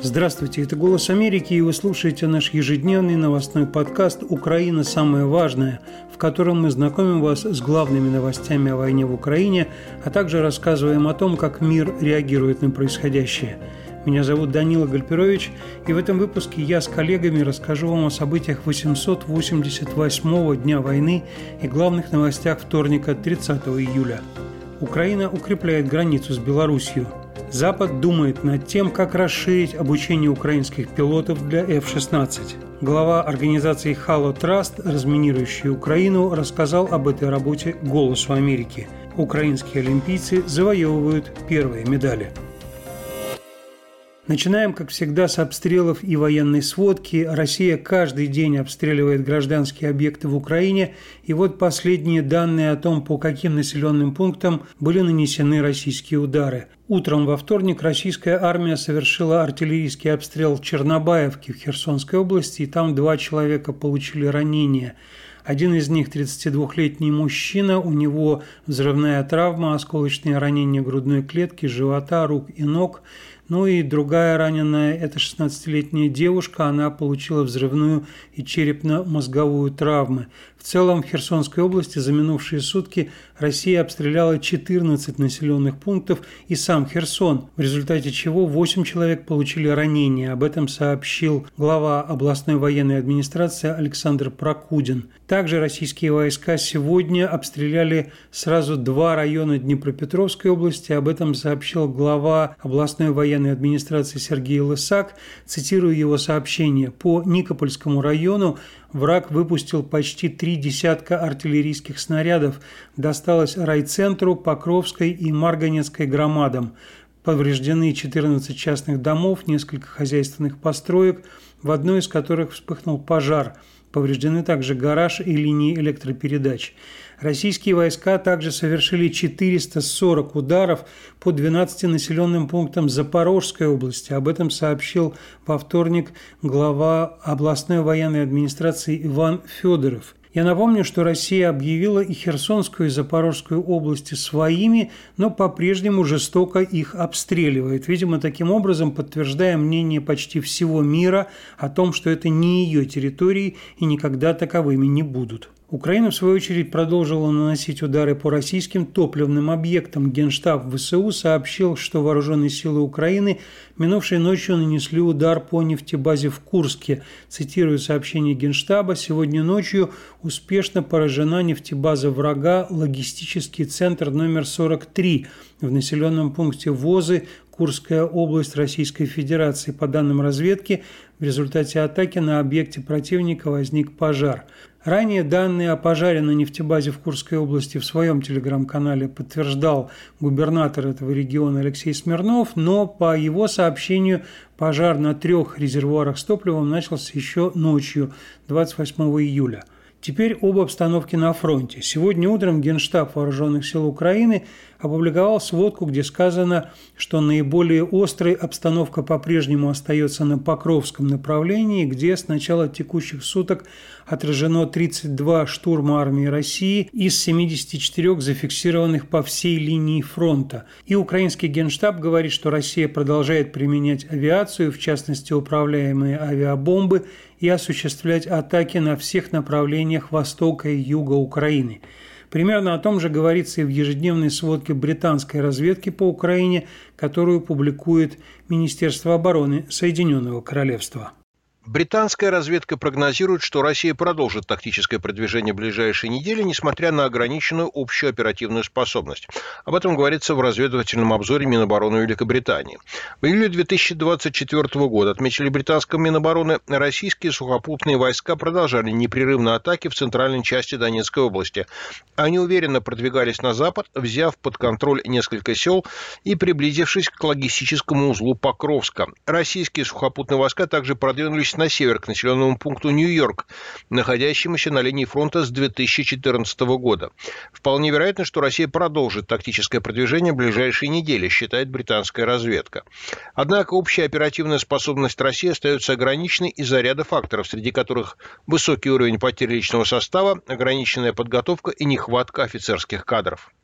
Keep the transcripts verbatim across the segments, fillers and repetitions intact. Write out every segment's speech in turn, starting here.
Здравствуйте, это «Голос Америки», и вы слушаете наш ежедневный новостной подкаст «Украина. Самое важное», в котором мы знакомим вас с главными новостями о войне в Украине, а также рассказываем о том, как мир реагирует на происходящее. Меня зовут Данила Гальперович, и в этом выпуске я с коллегами расскажу вам о событиях восемьсот восемьдесят восьмого дня войны и главных новостях вторника, тридцатого июля. Украина укрепляет границу с Белоруссией. Запад думает над тем, как расширить обучение украинских пилотов для эф шестнадцать. Глава организации Halo Trust, разминирующей Украину, рассказал об этой работе «Голосу Америки». Украинские олимпийцы завоевывают первые медали. Начинаем, как всегда, с обстрелов и военной сводки. Россия каждый день обстреливает гражданские объекты в Украине, и вот последние данные о том, по каким населенным пунктам были нанесены российские удары. Утром во вторник российская армия совершила артиллерийский обстрел Чернобаевки в Херсонской области, и там два человека получили ранения. Один из них тридцатидвухлетний мужчина, у него взрывная травма, осколочные ранения грудной клетки, живота, рук и ног. Ну и другая раненая – это шестнадцатилетняя девушка, она получила взрывную и черепно-мозговую травмы. В целом в Херсонской области за минувшие сутки Россия обстреляла четырнадцать населенных пунктов и сам Херсон, в результате чего восемь человек получили ранения. Об этом сообщил глава областной военной администрации Александр Прокудин. Также российские войска сегодня обстреляли сразу два района Днепропетровской области. Об этом сообщил глава областной военной администрации Сергей Лысак. Цитирую его сообщение. По Никопольскому району враг выпустил почти три десятка артиллерийских снарядов. Досталось райцентру, Покровской и Марганецкой громадам. Повреждены четырнадцать частных домов, несколько хозяйственных построек, в одной из которых вспыхнул пожар. Повреждены также гараж и линии электропередач. Российские войска также совершили четыреста сорок ударов по двенадцати населенным пунктам Запорожской области. Об этом сообщил во вторник глава областной военной администрации Иван Федоров. Я напомню, что Россия объявила и Херсонскую, и Запорожскую области своими, но по-прежнему жестоко их обстреливает. Видимо, таким образом подтверждая мнение почти всего мира о том, что это не ее территории и никогда таковыми не будут. Украина, в свою очередь, продолжила наносить удары по российским топливным объектам. Генштаб ВСУ сообщил, что вооруженные силы Украины минувшей ночью нанесли удар по нефтебазе в Курске. Цитирую сообщение Генштаба: «Сегодня ночью успешно поражена нефтебаза врага, логистический центр номер сорок три в населенном пункте Возы, Курская область Российской Федерации. По данным разведки, в результате атаки на объекте противника возник пожар». Ранее данные о пожаре на нефтебазе в Курской области в своем телеграм-канале подтверждал губернатор этого региона Алексей Смирнов, но по его сообщению пожар на трех резервуарах с топливом начался еще ночью, двадцать восьмого июля. Теперь об обстановке на фронте. Сегодня утром Генштаб Вооруженных сил Украины опубликовал сводку, где сказано, что наиболее острой обстановка по-прежнему остается на Покровском направлении, где с начала текущих суток отражено тридцать два штурма армии России из семидесяти четырёх зафиксированных по всей линии фронта. И украинский Генштаб говорит, что Россия продолжает применять авиацию, в частности управляемые авиабомбы, и осуществлять атаки на всех направлениях востока и юга Украины. Примерно о том же говорится и в ежедневной сводке британской разведки по Украине, которую публикует Министерство обороны Соединенного Королевства. Британская разведка прогнозирует, что Россия продолжит тактическое продвижение в ближайшие недели, несмотря на ограниченную общую оперативную способность. Об этом говорится в разведывательном обзоре Минобороны Великобритании. В июле две тысячи двадцать четвёртого года, отметили британском Минобороны, российские сухопутные войска продолжали непрерывные атаки в центральной части Донецкой области. Они уверенно продвигались на запад, взяв под контроль несколько сел и приблизившись к логистическому узлу Покровска. Российские сухопутные войска также продвинулись на север к населенному пункту Нью-Йорк, находящемуся на линии фронта с две тысячи четырнадцатого года. Вполне вероятно, что Россия продолжит тактическое продвижение в ближайшие недели, считает британская разведка. Однако общая оперативная способность России остается ограниченной из-за ряда факторов, среди которых высокий уровень потерь личного состава, ограниченная подготовка и нехватка офицерских кадров.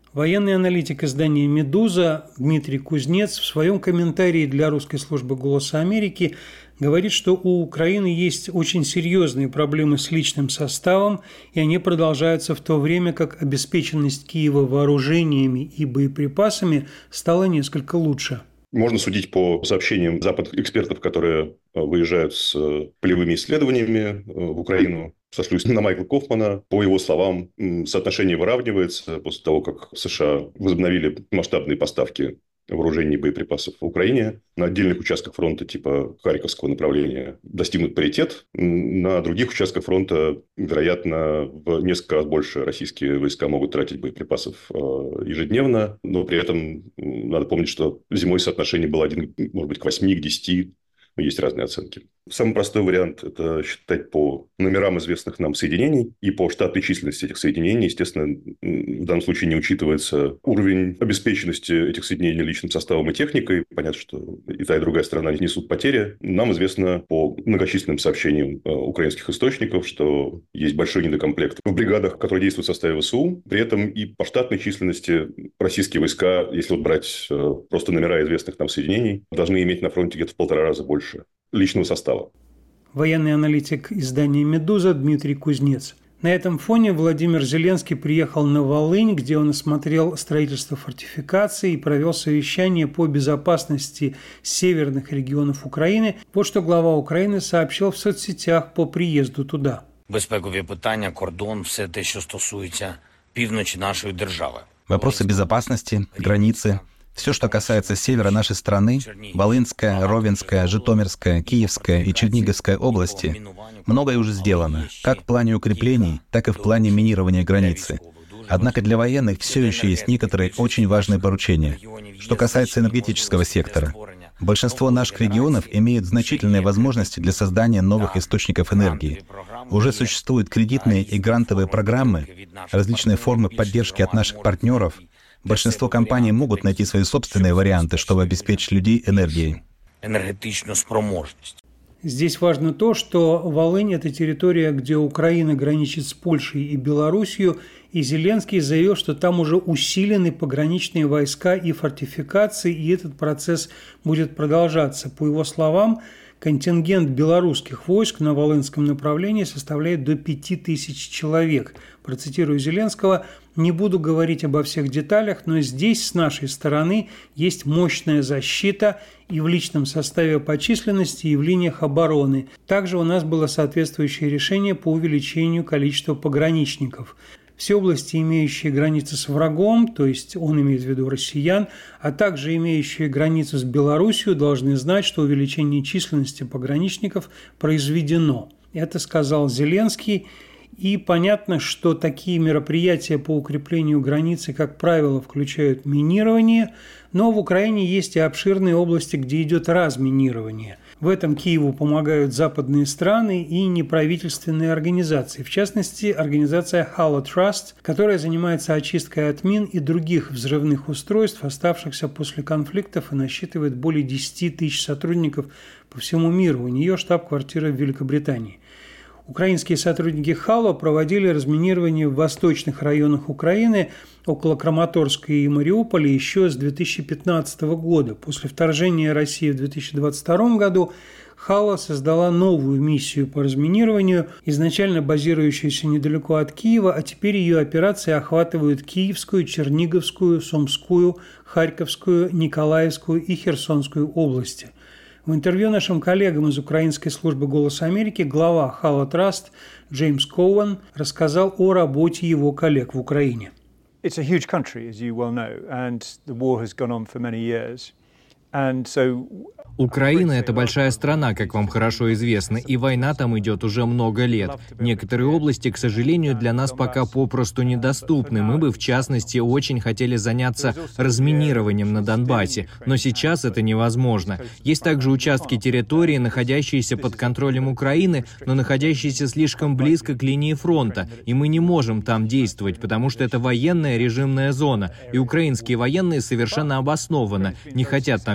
Военный аналитик издания «Медуза» Дмитрий Кузнец в своем комментарии для русской службы «Голоса Америки» говорит, что у Украины есть очень серьезные проблемы с личным составом, и они продолжаются в то время, как обеспеченность Киева вооружениями и боеприпасами стала несколько лучше. Можно судить по сообщениям западных экспертов, которые выезжают с полевыми исследованиями в Украину. Сошлюсь на Майкла Кофмана. По его словам, соотношение выравнивается после того, как США возобновили масштабные поставки вооружений и боеприпасов в Украине. На отдельных участках фронта типа Харьковского направления достигнут паритет. На других участках фронта, вероятно, в несколько раз больше российские войска могут тратить боеприпасов ежедневно. Но при этом надо помнить, что зимой соотношение было один, может быть, к восьми, к десяти. Есть разные оценки. Самый простой вариант – это считать по номерам известных нам соединений и по штатной численности этих соединений. Естественно, в данном случае не учитывается уровень обеспеченности этих соединений личным составом и техникой. Понятно, что и та, и другая сторона несут потери. Нам известно по многочисленным сообщениям украинских источников, что есть большой недокомплект в бригадах, которые действуют в составе ВСУ. При этом и по штатной численности российские войска, если вот брать просто номера известных нам соединений, должны иметь на фронте где-то в полтора раза больше личного состава. Военный аналитик издания «Медуза» Дмитрий Кузнец. На этом фоне Владимир Зеленский приехал на Волынь, где он осмотрел строительство фортификаций и провел совещание по безопасности северных регионов Украины. Вот что глава Украины сообщил в соцсетях по приезду туда. Безпекові питання, кордон, все те, що стосується півночі нашої держави. Вопросы безопасности, границы. Все, что касается севера нашей страны, Волынская, Ровенская, Житомирская, Киевская и Черниговская области, многое уже сделано, как в плане укреплений, так и в плане минирования границы. Однако для военных все еще есть некоторые очень важные поручения. Что касается энергетического сектора, большинство наших регионов имеют значительные возможности для создания новых источников энергии. Уже существуют кредитные и грантовые программы, различные формы поддержки от наших партнеров. Большинство компаний могут найти свои собственные варианты, чтобы обеспечить людей энергией. Энергетичную спроможность. Здесь важно то, что Волынь – это территория, где Украина граничит с Польшей и Белоруссией, и Зеленский заявил, что там уже усилены пограничные войска и фортификации, и этот процесс будет продолжаться. По его словам, контингент белорусских войск на Волынском направлении составляет до пяти тысяч человек. Процитирую Зеленского: «Не буду говорить обо всех деталях, но здесь с нашей стороны есть мощная защита и в личном составе по численности, и в линиях обороны. Также у нас было соответствующее решение по увеличению количества пограничников. Все области, имеющие границы с врагом, то есть он имеет в виду россиян, а также имеющие границу с Белоруссией, должны знать, что увеличение численности пограничников произведено». Это сказал Зеленский. И понятно, что такие мероприятия по укреплению границы, как правило, включают минирование, но в Украине есть и обширные области, где идет разминирование. В этом Киеву помогают западные страны и неправительственные организации, в частности, организация Halo Trust, которая занимается очисткой от мин и других взрывных устройств, оставшихся после конфликтов, и насчитывает более десяти тысяч сотрудников по всему миру. У нее штаб-квартира в Великобритании. Украинские сотрудники Halo проводили разминирование в восточных районах Украины около Краматорска и Мариуполя еще с две тысячи пятнадцатого года. После вторжения России в две тысячи двадцать втором году Halo создала новую миссию по разминированию, изначально базирующуюся недалеко от Киева, а теперь ее операции охватывают Киевскую, Черниговскую, Сумскую, Харьковскую, Николаевскую и Херсонскую области. В интервью нашим коллегам из украинской службы «Голос Америки» глава Halo Trust Джеймс Коуэн рассказал о работе его коллег в Украине. It's a huge country, as you well know, and the war has gone on for many years. And so Украина – это большая страна, как вам хорошо известно, и война там идет уже много лет. Некоторые области, к сожалению, для нас пока попросту недоступны. Мы бы, в частности, очень хотели заняться разминированием на Донбассе, но сейчас это невозможно. Есть также участки территории, находящиеся под контролем Украины, но находящиеся слишком близко к линии фронта, и мы не можем там действовать, потому что это военная режимная зона, и украинские военные совершенно обоснованно не хотят там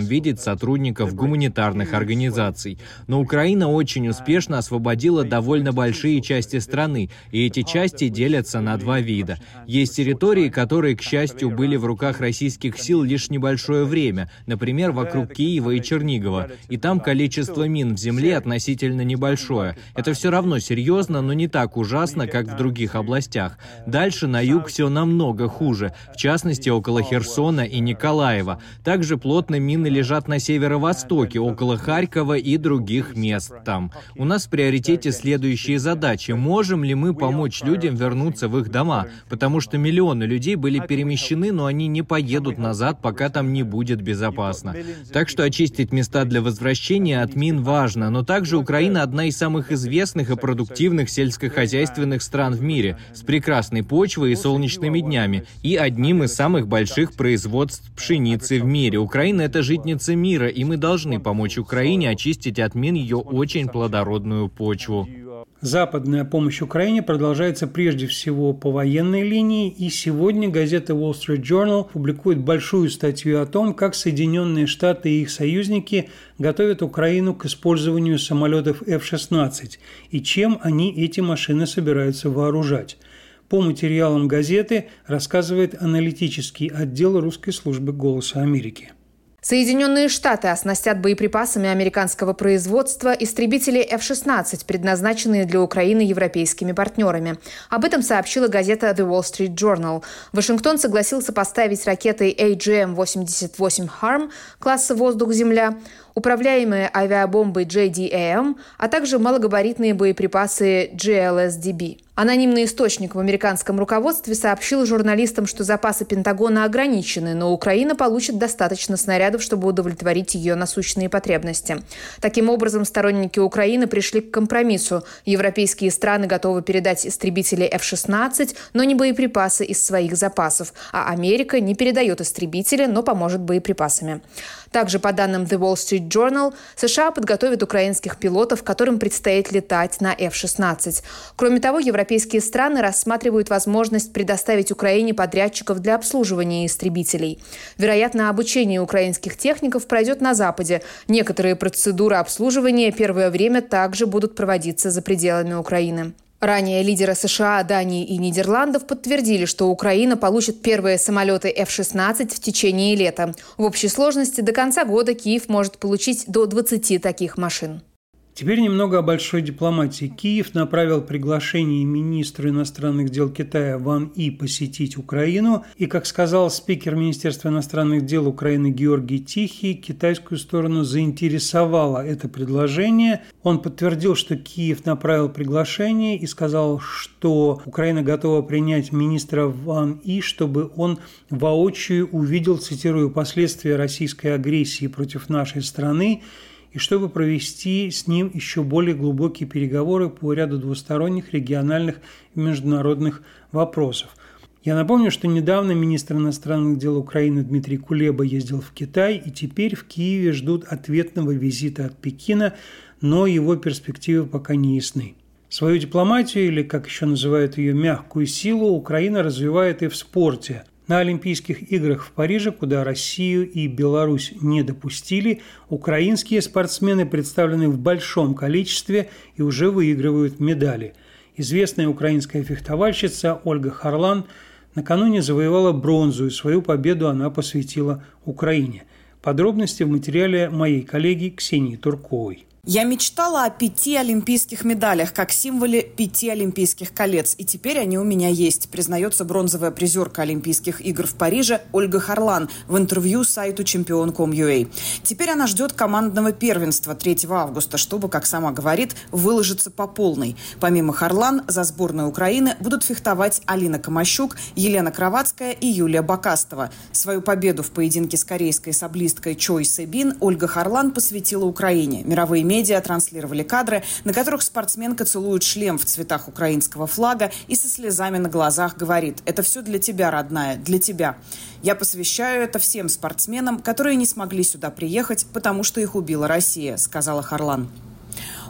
видеть сотрудников гуманитарных организаций. Но Украина очень успешно освободила довольно большие части страны, и эти части делятся на два вида. Есть территории, которые, к счастью, были в руках российских сил лишь небольшое время, например, вокруг Киева и Чернигова, и там количество мин в земле относительно небольшое. Это все равно серьезно, но не так ужасно, как в других областях. Дальше на юг все намного хуже, в частности, около Херсона и Николаева. Также плотно мины лежат на северо-востоке, около Харькова и других мест там. У нас в приоритете следующие задачи. Можем ли мы помочь людям вернуться в их дома? Потому что миллионы людей были перемещены, но они не поедут назад, пока там не будет безопасно. Так что очистить места для возвращения от мин важно, но также Украина одна из самых известных и продуктивных сельскохозяйственных стран в мире, с прекрасной почвой и солнечными днями, и одним из самых больших производств пшеницы в мире. Украина — это житница мира, и мы должны помочь Украине очистить от мин ее очень плодородную почву. Западная помощь Украине продолжается прежде всего по военной линии, и сегодня газета Wall Street Journal публикует большую статью о том, как Соединенные Штаты и их союзники готовят Украину к использованию самолетов эф шестнадцать и чем они эти машины собираются вооружать. По материалам газеты рассказывает аналитический отдел русской службы «Голоса Америки». Соединенные Штаты оснастят боеприпасами американского производства истребители эф шестнадцать, предназначенные для Украины европейскими партнерами. Об этом сообщила газета The Wall Street Journal. Вашингтон согласился поставить ракеты эй джи эм восемьдесят восемь «Харм» класса «Воздух-Земля», управляемые авиабомбы джей ди эй эм, а также малогабаритные боеприпасы джи эл эс ди би. Анонимный источник в американском руководстве сообщил журналистам, что запасы Пентагона ограничены, но Украина получит достаточно снарядов, чтобы удовлетворить ее насущные потребности. Таким образом, сторонники Украины пришли к компромиссу. Европейские страны готовы передать истребители эф шестнадцать, но не боеприпасы из своих запасов, а Америка не передает истребители, но поможет боеприпасами. Также, по данным The Wall Street Journal, США подготовят украинских пилотов, которым предстоит летать на эф шестнадцать. Кроме того, европейские страны рассматривают возможность предоставить Украине подрядчиков для обслуживания истребителей. Вероятно, обучение украинских техников пройдет на Западе. Некоторые процедуры обслуживания первое время также будут проводиться за пределами Украины. Ранее лидеры США, Дании и Нидерландов подтвердили, что Украина получит первые самолеты эф шестнадцать в течение лета. В общей сложности до конца года Киев может получить до двадцати таких машин. Теперь немного о большой дипломатии. Киев направил приглашение министру иностранных дел Китая Ван И посетить Украину. И, как сказал спикер Министерства иностранных дел Украины Георгий Тихий, китайскую сторону заинтересовало это предложение. Он подтвердил, что Киев направил приглашение и сказал, что Украина готова принять министра Ван И, чтобы он воочию увидел, цитирую, «последствия российской агрессии против нашей страны», и чтобы провести с ним еще более глубокие переговоры по ряду двусторонних, региональных и международных вопросов. Я напомню, что недавно министр иностранных дел Украины Дмитрий Кулеба ездил в Китай, и теперь в Киеве ждут ответного визита от Пекина, но его перспективы пока не ясны. Свою дипломатию, или, как еще называют ее, мягкую силу, Украина развивает и в спорте. На Олимпийских играх в Париже, куда Россию и Беларусь не допустили, украинские спортсмены представлены в большом количестве и уже выигрывают медали. Известная украинская фехтовальщица Ольга Харлан накануне завоевала бронзу, и свою победу она посвятила Украине. Подробности в материале моей коллеги Ксении Турковой. Я мечтала о пяти олимпийских медалях, как символе пяти олимпийских колец. И теперь они у меня есть, признается бронзовая призерка Олимпийских игр в Париже Ольга Харлан в интервью сайту чемпион точка ком точка ю а. Теперь она ждет командного первенства третьего августа, чтобы, как сама говорит, выложиться по полной. Помимо Харлан, за сборную Украины будут фехтовать Алина Камащук, Елена Кровацкая и Юлия Бакастова. Свою победу в поединке с корейской саблисткой Чой Себин Ольга Харлан посвятила Украине. Мировые медиа Медиа транслировали кадры, на которых спортсменка целует шлем в цветах украинского флага и со слезами на глазах говорит: «Это все для тебя, родная, для тебя. Я посвящаю это всем спортсменам, которые не смогли сюда приехать, потому что их убила Россия», — сказала Харлан.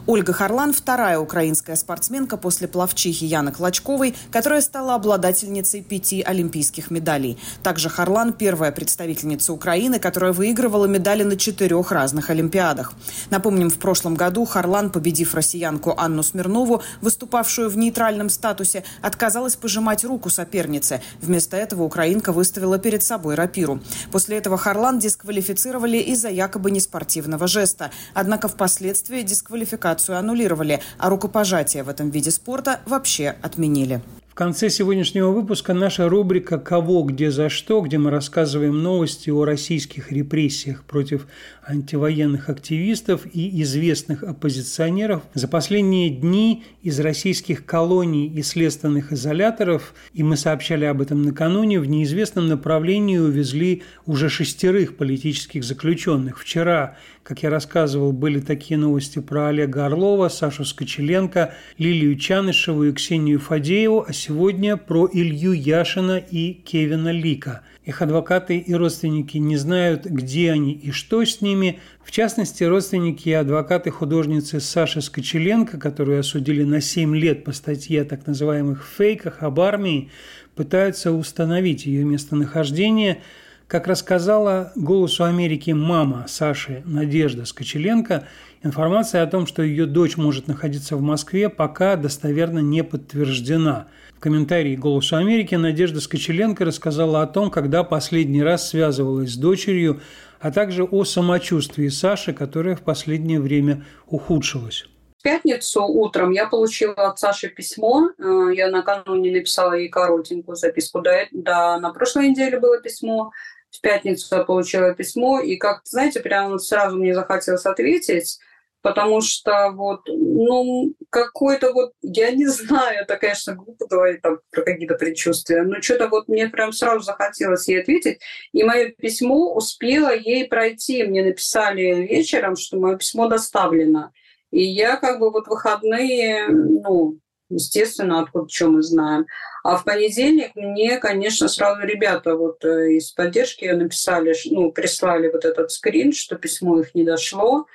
Ольга Харлан – вторая украинская спортсменка после пловчихи Яны Клочковой, которая стала обладательницей пяти олимпийских медалей. Также Харлан – первая представительница Украины, которая выигрывала медали на четырех разных олимпиадах. Напомним, в прошлом году Харлан, победив россиянку Анну Смирнову, выступавшую в нейтральном статусе, отказалась пожимать руку сопернице. Вместо этого украинка выставила перед собой рапиру. После этого Харлан дисквалифицировали из-за якобы неспортивного жеста. Однако впоследствии дисквалификацию аннулировали, а рукопожатие в этом виде спорта вообще отменили. В конце сегодняшнего выпуска наша рубрика «Кого, где, за что», где мы рассказываем новости о российских репрессиях против антивоенных активистов и известных оппозиционеров. За последние дни из российских колоний и следственных изоляторов, и мы сообщали об этом накануне, в неизвестном направлении увезли уже шестерых политических заключенных. Вчера, как я рассказывал, были такие новости про Олега Орлова, Сашу Скочеленко, Лилию Чанышеву и Ксению Фадееву, а сегодня про Илью Яшина и Кевина Лика. Их адвокаты и родственники не знают, где они и что с ними. В частности, родственники и адвокаты художницы Саши Скочеленко, которую осудили на семь лет по статье о так называемых фейках об армии, пытаются установить ее местонахождение. Как рассказала «Голосу Америки» мама Саши Надежда Скочеленко, информация о том, что ее дочь может находиться в Москве, пока достоверно не подтверждена. В комментарии «Голосу Америки» Надежда Скочеленко рассказала о том, когда последний раз связывалась с дочерью, а также о самочувствии Саши, которое в последнее время ухудшилось. В пятницу утром я получила от Саши письмо. Я накануне написала ей коротенькую записку. Да, да, на прошлой неделе было письмо. В пятницу я получила письмо. И, как знаете, прямо сразу мне захотелось ответить, потому что вот, ну, какой-то вот, я не знаю, это, конечно, глупо говорить там про какие-то предчувствия, но что-то вот мне прям сразу захотелось ей ответить. И мое письмо успело ей пройти. Мне написали вечером, что мое письмо доставлено. И я как бы вот выходные, ну, естественно, откуда что мы знаем. А в понедельник мне, конечно, сразу ребята вот из поддержки написали, ну, прислали вот этот скрин, что письмо их не дошло.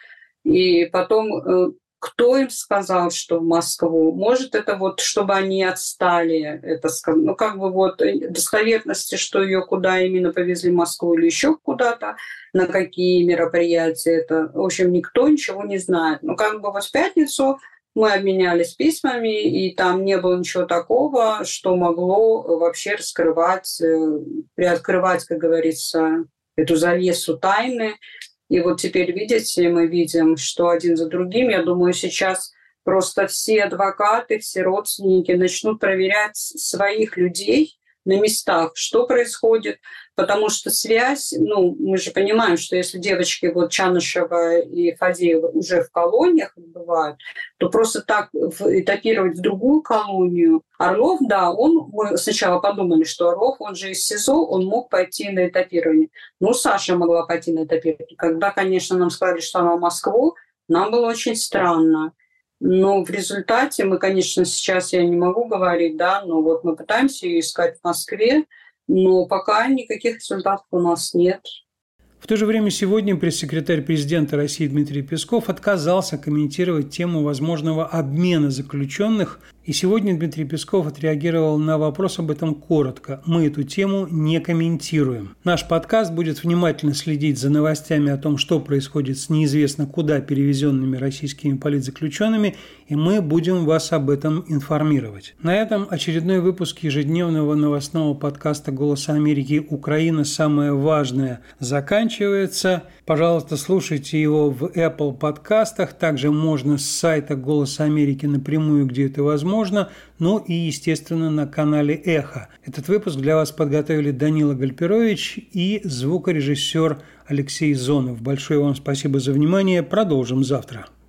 И потом, кто им сказал, что в Москву? Может, это вот, чтобы они отстали, это, ну, как бы вот достоверности, что ее куда именно повезли в Москву или еще куда-то, на какие мероприятия, это, в общем, никто ничего не знает. Но как бы вот в пятницу мы обменялись письмами, и там не было ничего такого, что могло вообще раскрывать, приоткрывать, как говорится, эту завесу тайны. И вот теперь, видите, мы видим, что один за другим, я думаю, сейчас просто все адвокаты, все родственники начнут проверять своих людей на местах, что происходит, потому что связь, ну, мы же понимаем, что если девочки вот Чанышева и Фадеева уже в колониях бывают, то просто так этапировать в другую колонию. Орлов, да, он, мы сначала подумали, что Орлов, он же из СИЗО, он мог пойти на этапирование. Ну, Саша могла пойти на этапирование. Когда, конечно, нам сказали, что она в Москву, нам было очень странно. Но в результате мы, конечно, сейчас я не могу говорить, да, но вот мы пытаемся ее искать в Москве, но пока никаких результатов у нас нет. В то же время сегодня пресс-секретарь президента России Дмитрий Песков отказался комментировать тему возможного обмена заключенных. И сегодня Дмитрий Песков отреагировал на вопрос об этом коротко. Мы эту тему не комментируем. Наш подкаст будет внимательно следить за новостями о том, что происходит с неизвестно куда перевезенными российскими политзаключенными, и мы будем вас об этом информировать. На этом очередной выпуск ежедневного новостного подкаста «Голоса Америки. Украина. Самое важное» заканчивается. Пожалуйста, слушайте его в Apple подкастах. Также можно с сайта «Голоса Америки» напрямую, где это возможно. Ну и, естественно, на канале «Эхо». Этот выпуск для вас подготовили Данила Гальперович и звукорежиссер Алексей Зонов. Большое вам спасибо за внимание. Продолжим завтра.